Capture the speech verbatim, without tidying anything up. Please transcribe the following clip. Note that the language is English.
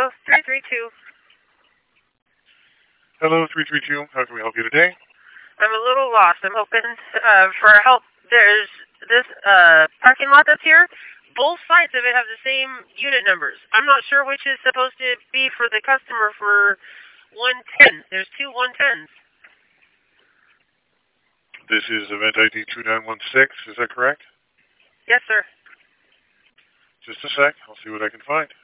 Hello, three three two. Hello, three three two. How can we help you today? I'm a little lost. I'm hoping uh, for help. There's this uh, parking lot that's here. Both sides of it have the same unit numbers. I'm not sure which is supposed to be for the customer for one ten. There's two one tens. This is event I D two nine one six. Is that correct? Yes, sir. Just a sec. I'll see what I can find.